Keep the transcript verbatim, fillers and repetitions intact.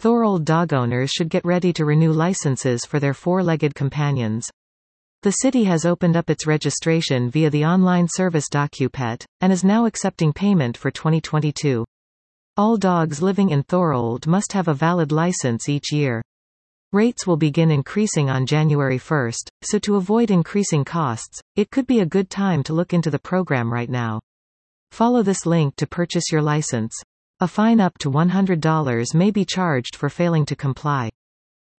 Thorold dog owners should get ready to renew licenses for their four-legged companions. The city has opened up its registration via the online service DocuPet, and is now accepting payment for twenty twenty-two. All dogs living in Thorold must have a valid license each year. Rates will begin increasing on January first, so to avoid increasing costs, it could be a good time to look into the program right now. Follow this link to purchase your license. A fine up to one hundred dollars may be charged for failing to comply.